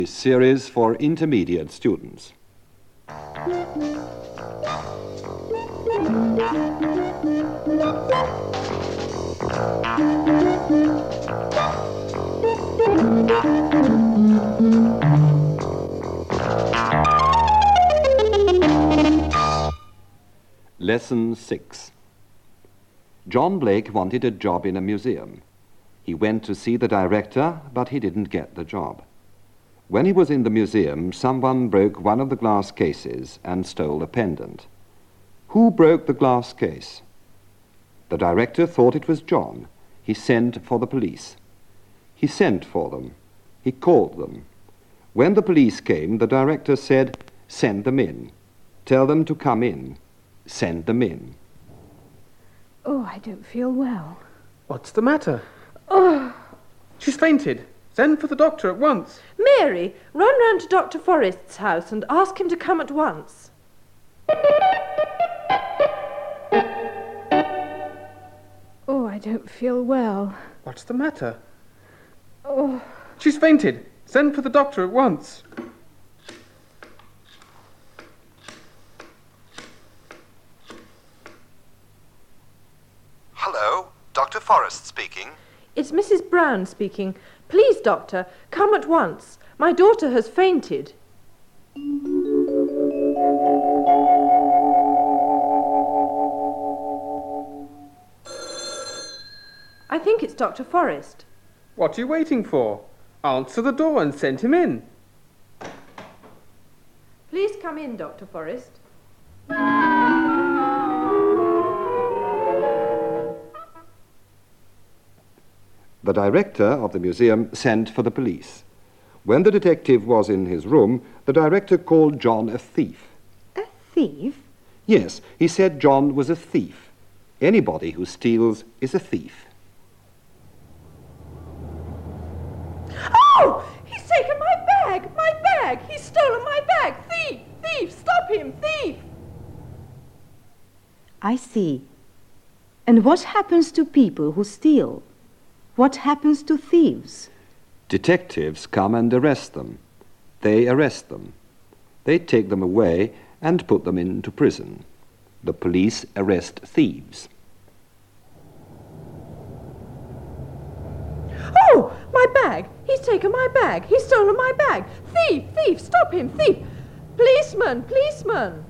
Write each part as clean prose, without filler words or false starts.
Series for intermediate students. Lesson 6. John Blake wanted a job in a museum. He went to see the director, but he didn't get the job. When he was in the museum, someone broke one of the glass cases and stole a pendant. Who broke the glass case? The director thought it was John. He sent for the police. He sent for them. He called them. When the police came, the director said, "Send them in. Tell them to come in. Send them in." Oh, I don't feel well. What's the matter? Oh. She's fainted. Send for the doctor at once. Mary, run round to Dr. Forrest's house and ask him to come at once. Oh, I don't feel well. What's the matter? Oh. She's fainted. Send for the doctor at once. Hello, Dr. Forrest speaking. It's Mrs. Brown speaking. Please, doctor, come at once. My daughter has fainted. I think it's Dr. Forrest. What are you waiting for? Answer the door and send him in. Please come in, Dr. Forrest. The director of the museum sent for the police. When the detective was in his room, the director called John a thief. A thief? Yes, he said John was a thief. Anybody who steals is a thief. Oh! He's taken my bag! My bag! He's stolen my bag! Thief! Thief! Stop him! Thief! I see. And what happens to people who steal? What happens to thieves? Detectives come and arrest them. They arrest them. They take them away and put them into prison. The police arrest thieves. Oh! My bag! He's taken my bag! He's stolen my bag! Thief! Thief! Stop him! Thief! Policeman! Policeman!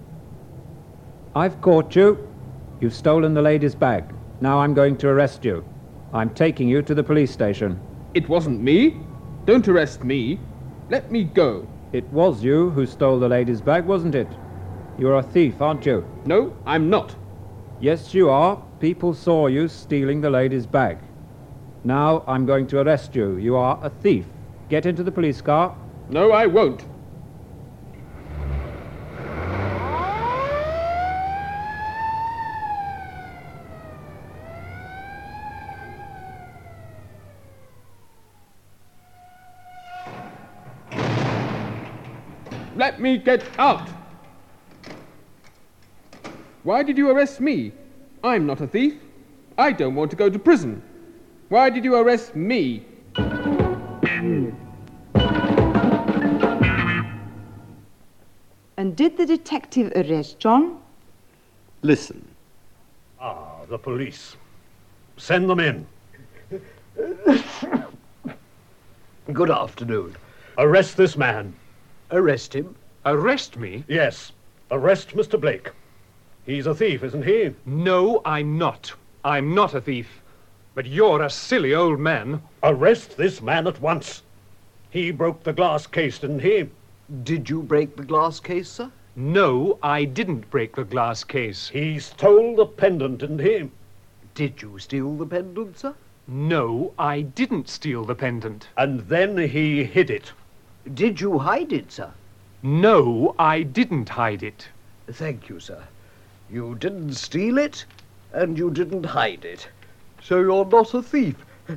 I've caught you. You've stolen the lady's bag. Now I'm going to arrest you. I'm taking you to the police station. It wasn't me. Don't arrest me. Let me go. It was you who stole the lady's bag, wasn't it? You're a thief, aren't you? No, I'm not. Yes, you are. People saw you stealing the lady's bag. Now I'm going to arrest you. You are a thief. Get into the police car. No, I won't. Let me get out! Why did you arrest me? I'm not a thief. I don't want to go to prison. Why did you arrest me? And did the detective arrest John? Listen. Ah, the police. Send them in. Good afternoon. Arrest this man. Arrest him? Arrest me? Yes, arrest Mr. Blake. He's a thief, isn't he? No, I'm not. I'm not a thief. But you're a silly old man. Arrest this man at once. He broke the glass case, didn't he? Did you break the glass case, sir? No, I didn't break the glass case. He stole the pendant, didn't he? Did you steal the pendant, sir? No, I didn't steal the pendant. And then he hid it. Did you hide it, sir? No, I didn't hide it. Thank you, sir. You didn't steal it, and you didn't hide it. So you're not a thief.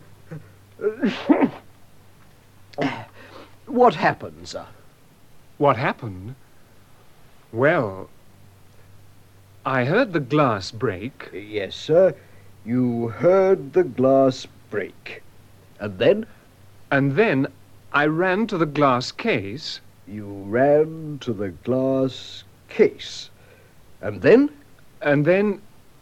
What happened, sir? What happened? Well, I heard the glass break. Yes, sir. You heard the glass break. And then? And then I ran to the glass case. You ran to the glass case. And then? And then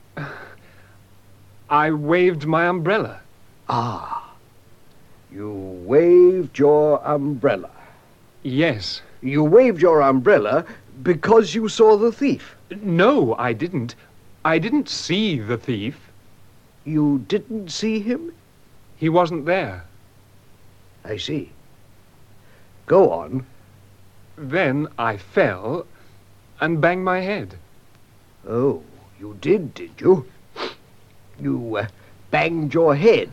I waved my umbrella. Ah. You waved your umbrella. Yes. You waved your umbrella because you saw the thief. No, I didn't. I didn't see the thief. You didn't see him? He wasn't there. I see. Go on. Then I fell and banged my head. Oh, you did you? You banged your head.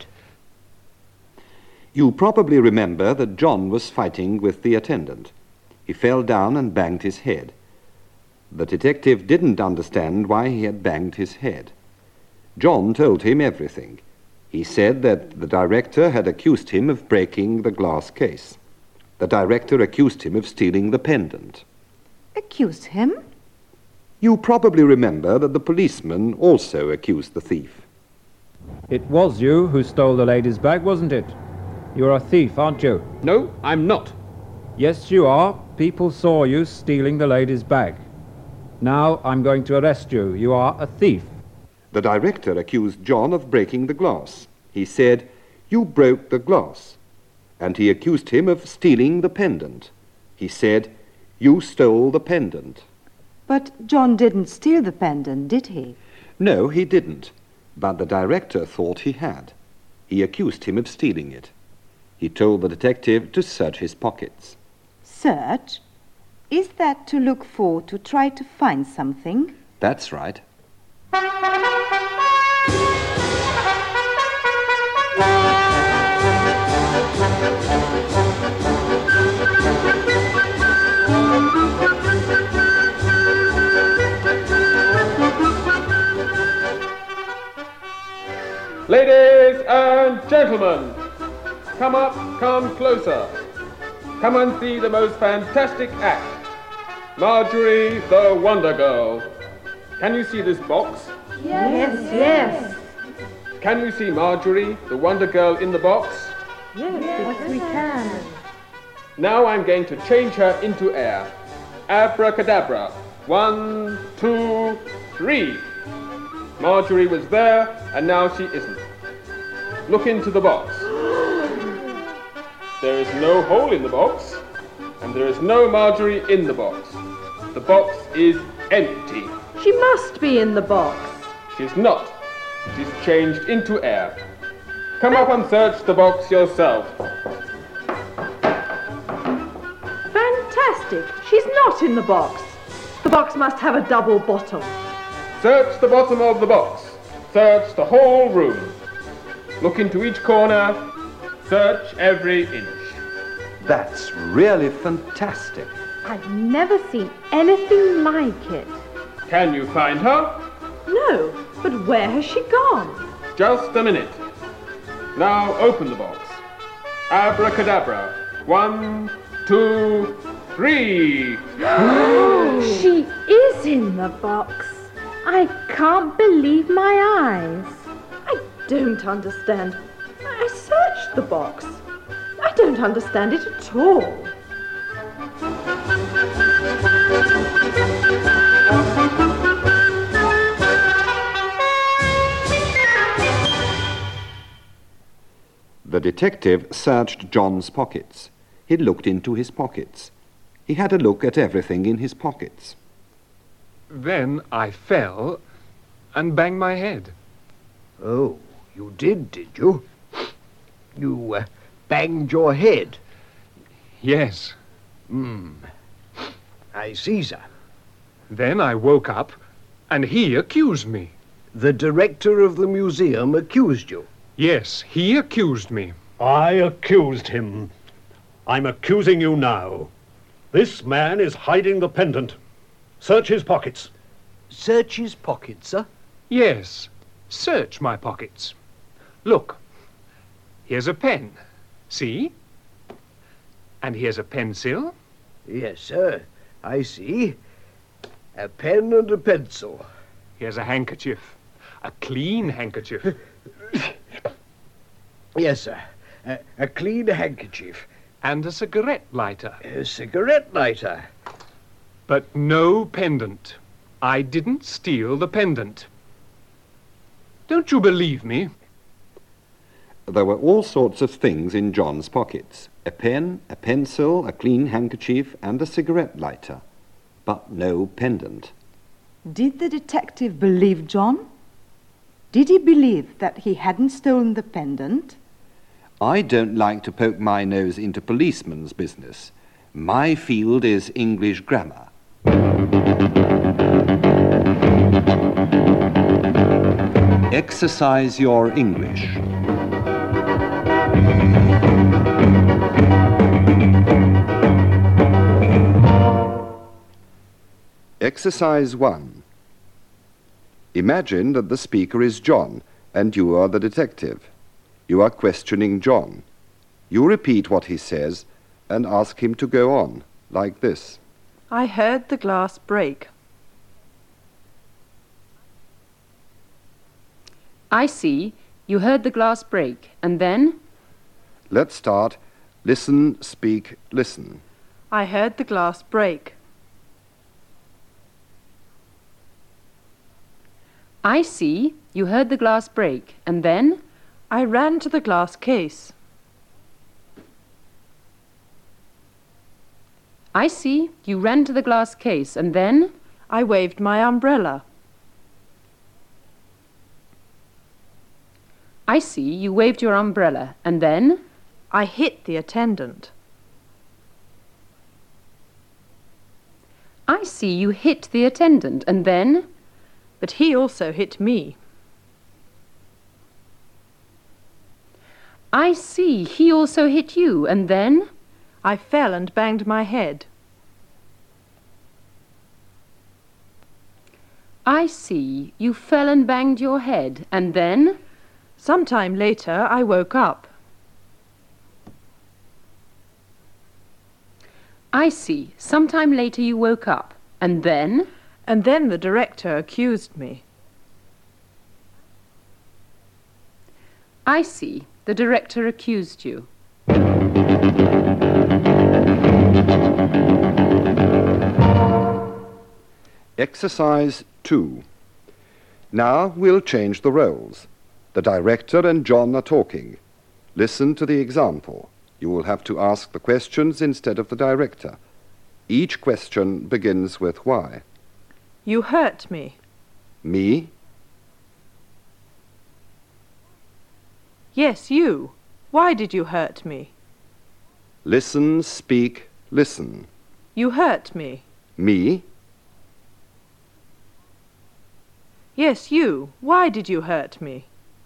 You probably remember that John was fighting with the attendant. He fell down and banged his head. The detective didn't understand why he had banged his head. John told him everything. He said that the director had accused him of breaking the glass case. The director accused him of stealing the pendant. Accused him? You probably remember that the policeman also accused the thief. It was you who stole the lady's bag, wasn't it? You're a thief, aren't you? No, I'm not. Yes, you are. People saw you stealing the lady's bag. Now I'm going to arrest you. You are a thief. The director accused John of breaking the glass. He said, "You broke the glass." And he accused him of stealing the pendant. He said, "You stole the pendant." But John didn't steal the pendant, did he? No, he didn't. But the director thought he had. He accused him of stealing it. He told the detective to search his pockets. Search? Is that to look for, to try to find something? That's right. Ladies and gentlemen, come up, come closer. Come and see the most fantastic act. Marjorie the Wonder Girl. Can you see this box? Yes. Can you see Marjorie the Wonder Girl in the box? Yes, we can. Now I'm going to change her into air. Abracadabra. 1, 2, 3. Marjorie was there, and now she isn't. Look into the box. There is no hole in the box, and there is no Marjorie in the box. The box is empty. She must be in the box. She's not. She's changed into air. Come up and search the box yourself. Fantastic. She's not in the box. The box must have a double bottom. Search the bottom of the box. Search the whole room. Look into each corner. Search every inch. That's really fantastic. I've never seen anything like it. Can you find her? No, but where has she gone? Just a minute. Now open the box. Abracadabra. 1, 2, 3. She is in the box. I can't believe my eyes. I don't understand. I searched the box. I don't understand it at all. The detective searched John's pockets. He looked into his pockets. He had a look at everything in his pockets. Then I fell and banged my head. Oh, you did you? You banged your head. Yes. I see, sir. Then I woke up and he accused me. The director of the museum accused you. Yes, he accused me. I accused him. I'm accusing you now. This man is hiding the pendant. Search his pockets. Search his pockets, sir? Yes, search my pockets. Look, here's a pen. See? And here's a pencil. Yes, sir. I see. A pen and a pencil. Here's a handkerchief. A clean handkerchief. Yes, sir. A clean handkerchief. and a cigarette lighter. A cigarette lighter. But no pendant. I didn't steal the pendant. Don't you believe me? There were all sorts of things in John's pockets. A pen, a pencil, a clean handkerchief, and a cigarette lighter. But no pendant. Did the detective believe John? Did he believe that he hadn't stolen the pendant? I don't like to poke my nose into policemen's business. My field is English grammar. Exercise your English. Exercise 1. Imagine that the speaker is John and you are the detective. You are questioning John. You repeat what he says and ask him to go on, like this. I heard the glass break. I see. You heard the glass break. And then? Let's start. Listen, speak, listen. I heard the glass break. I see. You heard the glass break. And then? I ran to the glass case. I see. You ran to the glass case. And then? I waved my umbrella. I see. You waved your umbrella. And then? I hit the attendant. I see. You hit the attendant. And then? But he also hit me. I see. He also hit you. And then? I fell and banged my head. I see. You fell and banged your head. And then? Sometime later, I woke up. I see. Sometime later you woke up. And then? And then the director accused me. I see. The director accused you. Exercise 2. Now we'll change the roles. The director and John are talking. Listen to the example. You will have to ask the questions instead of the director. Each question begins with why. You hurt me. Me? Yes, you. Why did you hurt me? Listen, speak, listen. You hurt me. Me? Yes, you. Why did you hurt me?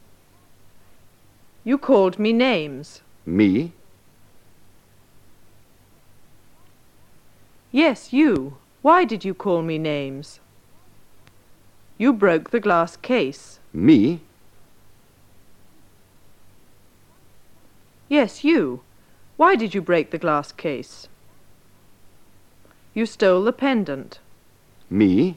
You called me names. Me? Yes, you. Why did you call me names? You broke the glass case. Me? Yes, you. Why did you break the glass case? You stole the pendant. Me?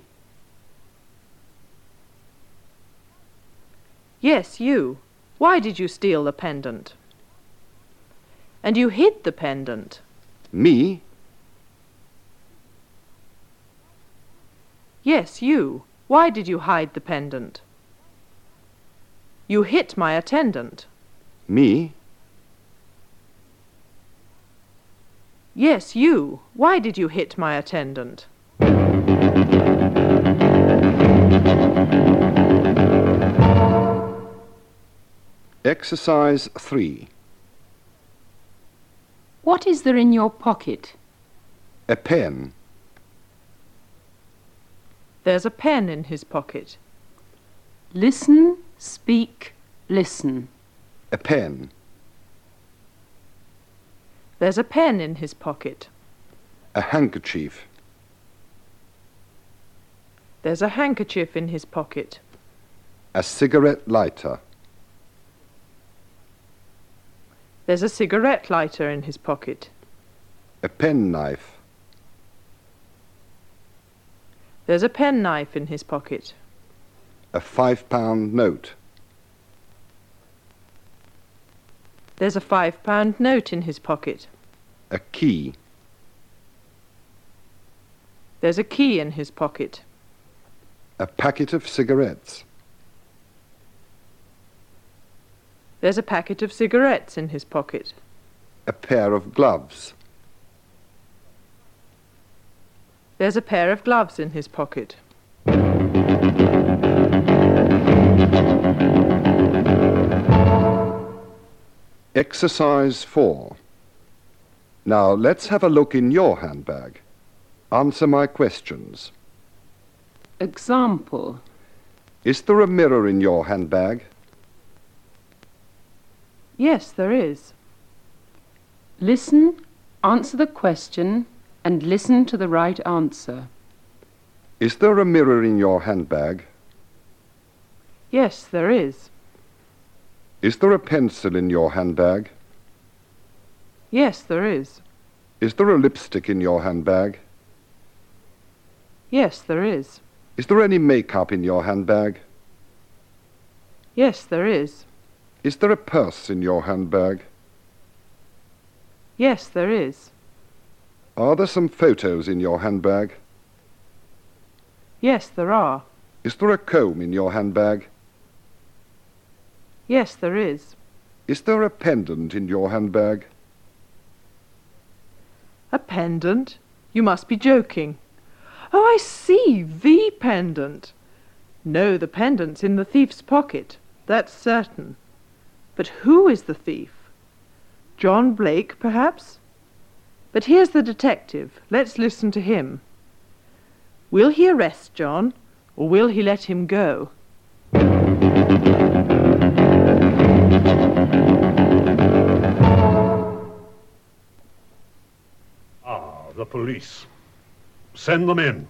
Yes, you. Why did you steal the pendant? And you hid the pendant. Me? Yes, you. Why did you hide the pendant? You hit my attendant. Me? Yes, you. Why did you hit my attendant? Exercise 3. What is there in your pocket? A pen. There's a pen in his pocket. Listen, speak, listen. A pen. There's a pen in his pocket. A handkerchief. There's a handkerchief in his pocket. A cigarette lighter. There's a cigarette lighter in his pocket. A penknife. There's a penknife in his pocket. A £5 note. There's a £5 note in his pocket. A key. There's a key in his pocket. A packet of cigarettes. There's a packet of cigarettes in his pocket. A pair of gloves. There's a pair of gloves in his pocket. Exercise 4. Now let's have a look in your handbag. Answer my questions. Example. Is there a mirror in your handbag? Yes, there is. Listen, answer the question, and listen to the right answer. Is there a mirror in your handbag? Yes, there is. Is there a pencil in your handbag? Yes, there is. Is there a lipstick in your handbag? Yes, there is. Is there any makeup in your handbag? Yes, there is. Is there a purse in your handbag? Yes, there is. Are there some photos in your handbag? Yes, there are. Is there a comb in your handbag? Yes, there is. Is there a pendant in your handbag? A pendant? You must be joking. Oh, I see, the pendant. No, the pendant's in the thief's pocket. That's certain. But who is the thief? John Blake, perhaps? But here's the detective. Let's listen to him. Will he arrest John, or will he let him go? The police. Send them in.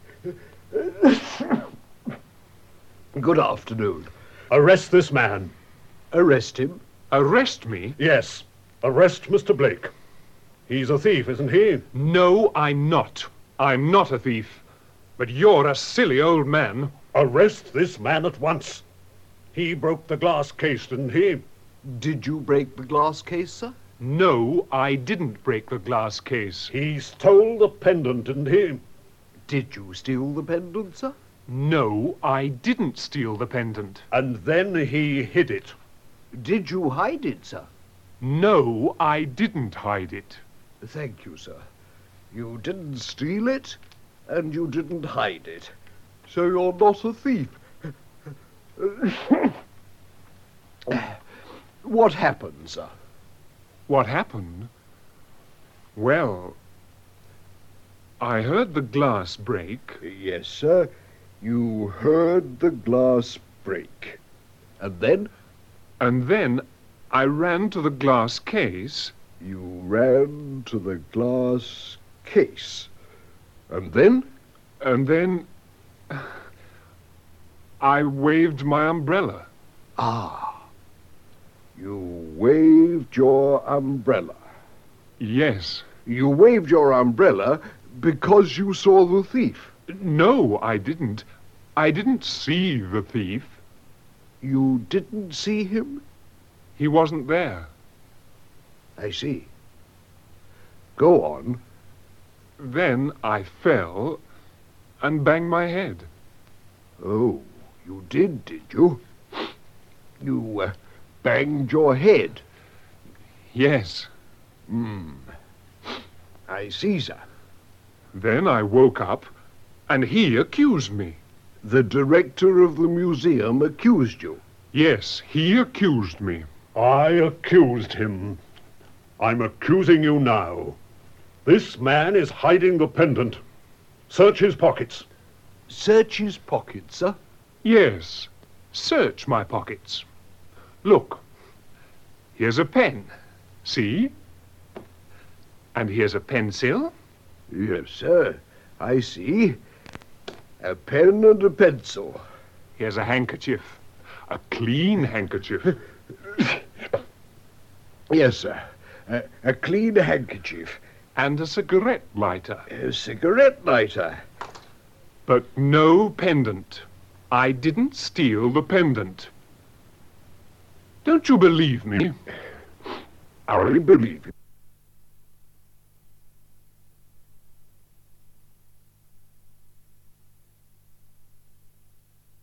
Good afternoon. Arrest this man. Arrest him? Arrest me? Yes. Arrest Mr. Blake. He's a thief, isn't he? No, I'm not. I'm not a thief. But you're a silly old man. Arrest this man at once. He broke the glass case, didn't he? Did you break the glass case, sir? No, I didn't break the glass case. He stole the pendant, didn't he? Did you steal the pendant, sir? No, I didn't steal the pendant. And then he hid it. Did you hide it, sir? No, I didn't hide it. Thank you, sir. You didn't steal it, and you didn't hide it. So you're not a thief. What happened, sir? What happened? Well, I heard the glass break. Yes, sir. You heard the glass break. And then? And then I ran to the glass case. You ran to the glass case. And then? And then I waved my umbrella. Ah. You waved your umbrella. Yes. You waved your umbrella because you saw the thief. No, I didn't. I didn't see the thief. You didn't see him? He wasn't there. I see. Go on. Then I fell and banged my head. Oh, you did you? You banged your head? Yes. I see, sir. Then I woke up and he accused me. The director of the museum accused you? Yes, he accused me. I accused him. I'm accusing you now. This man is hiding the pendant. Search his pockets. Search his pockets, sir? Yes. Search my pockets. Look. Here's a pen. See? And here's a pencil. Yes, sir. I see. A pen and a pencil. Here's a handkerchief. A clean handkerchief. Yes, sir. A clean handkerchief. And a cigarette lighter. A cigarette lighter. But no pendant. I didn't steal the pendant. Don't you believe me? I believe you.